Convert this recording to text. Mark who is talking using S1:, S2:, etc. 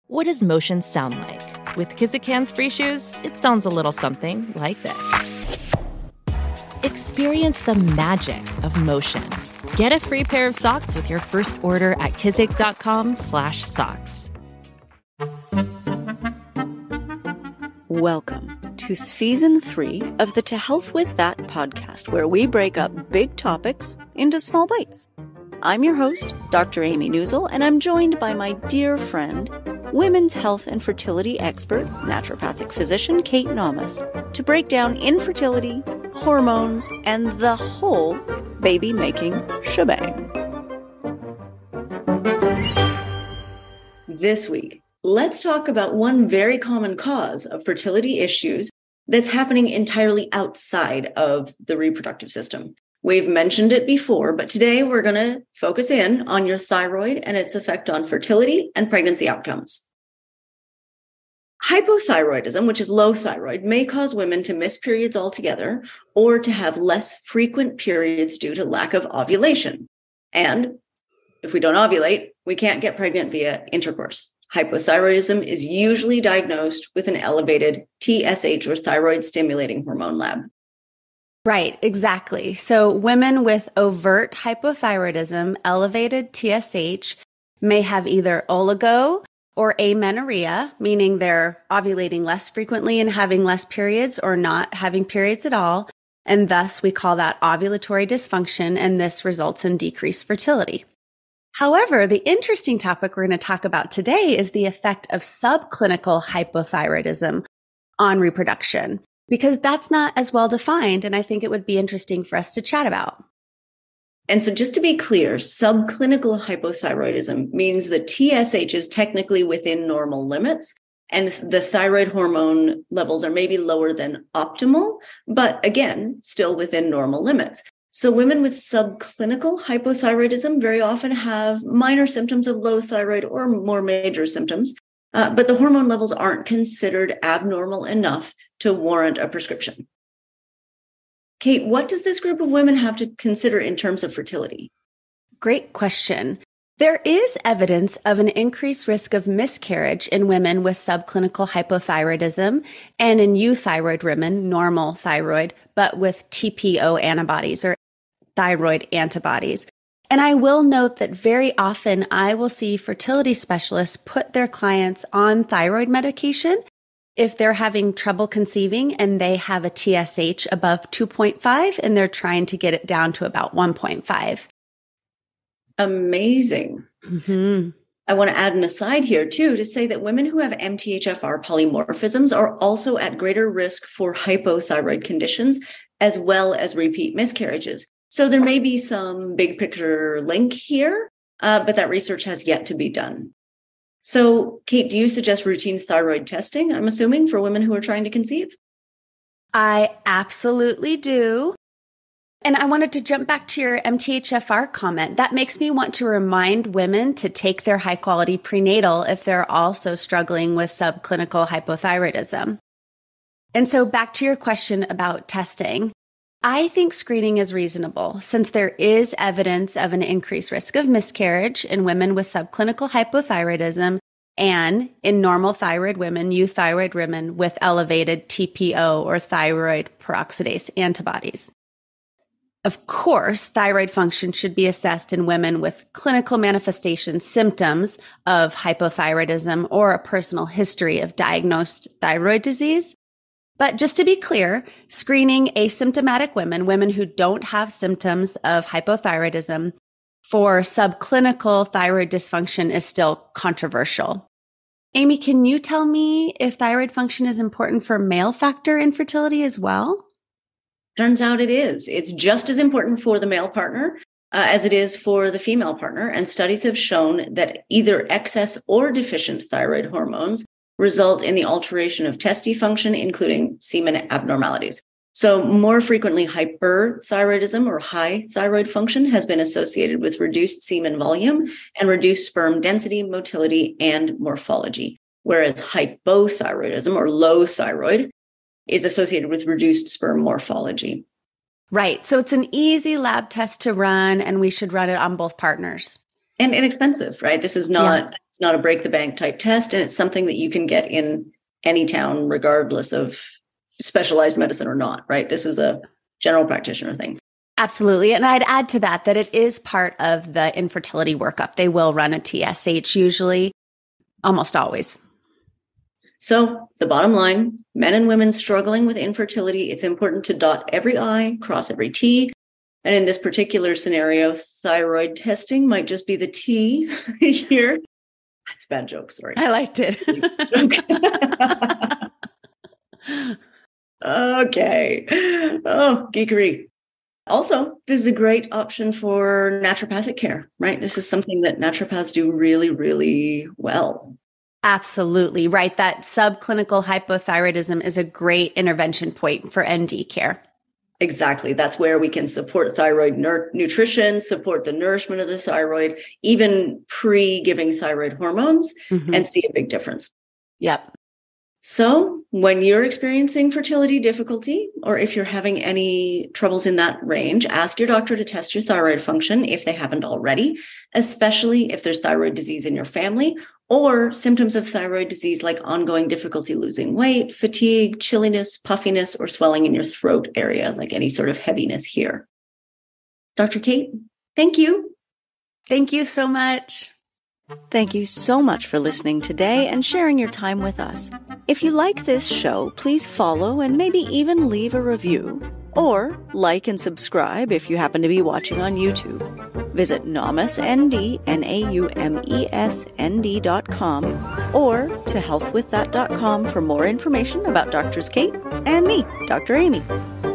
S1: What does motion sound like? With Kizik Hands Free Shoes, it sounds a little something like this. Experience the magic of motion. Get a free pair of socks with your first order at kizik.com/socks.
S2: Welcome to Season 3 of the To Health With That podcast, where we break up big topics into small bites. I'm your host, Dr. Amy Newsel, and I'm joined by my dear friend, women's health and fertility expert, naturopathic physician Kate Nomas, to break down infertility, hormones, and the whole baby-making shebang. This week, let's talk about one very common cause of fertility issues that's happening entirely outside of the reproductive system. We've mentioned it before, but today we're going to focus in on your thyroid and its effect on fertility and pregnancy outcomes. Hypothyroidism, which is low thyroid, may cause women to miss periods altogether or to have less frequent periods due to lack of ovulation. And if we don't ovulate, we can't get pregnant via intercourse. Hypothyroidism is usually diagnosed with an elevated TSH or thyroid stimulating hormone lab.
S3: Right, exactly. So women with overt hypothyroidism, elevated TSH, may have either oligo or amenorrhea, meaning they're ovulating less frequently and having less periods or not having periods at all. And thus we call that ovulatory dysfunction, and this results in decreased fertility. However, the interesting topic we're going to talk about today is the effect of subclinical hypothyroidism on reproduction, because that's not as well defined, and I think it would be interesting for us to chat about.
S2: And so just to be clear, subclinical hypothyroidism means the TSH is technically within normal limits, and the thyroid hormone levels are maybe lower than optimal, but again, still within normal limits. So women with subclinical hypothyroidism very often have minor symptoms of low thyroid or more major symptoms, but the hormone levels aren't considered abnormal enough to warrant a prescription. Kate, what does this group of women have to consider in terms of fertility?
S3: Great question. There is evidence of an increased risk of miscarriage in women with subclinical hypothyroidism and in euthyroid women, normal thyroid, but with TPO antibodies or thyroid antibodies. And I will note that very often I will see fertility specialists put their clients on thyroid medication if they're having trouble conceiving and they have a TSH above 2.5 and they're trying to get it down to about 1.5.
S2: Amazing. Mm-hmm. I want to add an aside here too to say that women who have MTHFR polymorphisms are also at greater risk for hypothyroid conditions as well as repeat miscarriages. So there may be some big picture link here, but that research has yet to be done. So, Kate, do you suggest routine thyroid testing, I'm assuming, for women who are trying to conceive?
S3: I absolutely do. And I wanted to jump back to your MTHFR comment. That makes me want to remind women to take their high-quality prenatal if they're also struggling with subclinical hypothyroidism. And so back to your question about testing. I think screening is reasonable since there is evidence of an increased risk of miscarriage in women with subclinical hypothyroidism and in normal thyroid women, euthyroid women with elevated TPO or thyroid peroxidase antibodies. Of course, thyroid function should be assessed in women with clinical manifestation symptoms of hypothyroidism or a personal history of diagnosed thyroid disease. But just to be clear, screening asymptomatic women who don't have symptoms of hypothyroidism for subclinical thyroid dysfunction is still controversial. Amy, can you tell me if thyroid function is important for male factor infertility as well?
S2: Turns out it is. It's just as important for the male partner as it is for the female partner. And studies have shown that either excess or deficient thyroid hormones result in the alteration of testis function, including semen abnormalities. So more frequently, hyperthyroidism or high thyroid function has been associated with reduced semen volume and reduced sperm density, motility, and morphology, whereas hypothyroidism or low thyroid is associated with reduced sperm morphology.
S3: Right. So it's an easy lab test to run, and we should run it on both partners.
S2: and inexpensive, right? This is not, it's not a break the bank type test. And it's something that you can get in any town, regardless of specialized medicine or not, right? This is a general practitioner thing.
S3: Absolutely. And I'd add to that it is part of the infertility workup. They will run a TSH usually, almost always.
S2: So the bottom line, men and women struggling with infertility, it's important to dot every I, cross every T. And in this particular scenario, thyroid testing might just be the T here. That's a bad joke, sorry.
S3: I liked it.
S2: Okay. Oh, geekery. Also, this is a great option for naturopathic care, right? This is something that naturopaths do really, really well.
S3: Absolutely. Right. That subclinical hypothyroidism is a great intervention point for ND care.
S2: Exactly. That's where we can support thyroid nutrition, support the nourishment of the thyroid, even pre-giving thyroid hormones, and see a big difference.
S3: Yep.
S2: So when you're experiencing fertility difficulty, or if you're having any troubles in that range, ask your doctor to test your thyroid function if they haven't already, especially if there's thyroid disease in your family or symptoms of thyroid disease like ongoing difficulty losing weight, fatigue, chilliness, puffiness, or swelling in your throat area, like any sort of heaviness here. Dr. Kate, thank you.
S3: Thank you so much.
S4: Thank you so much for listening today and sharing your time with us. If you like this show, please follow and maybe even leave a review. Or like and subscribe if you happen to be watching on YouTube. Visit NAUMESND, NAUMESND.com or to healthwiththat.com for more information about Drs. Kate and me, Dr. Amy.